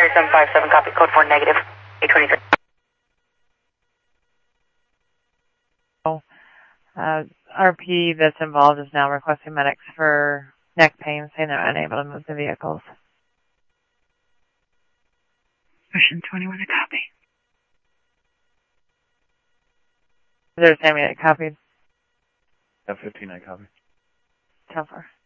Carrier 757, copy, code 4 negative, 823. RP that's involved is now requesting medics for neck pain, saying they're unable to move the vehicles. Ocean 21, a copy. Is there a Sammy that copied? F-15, I copy. Tell her.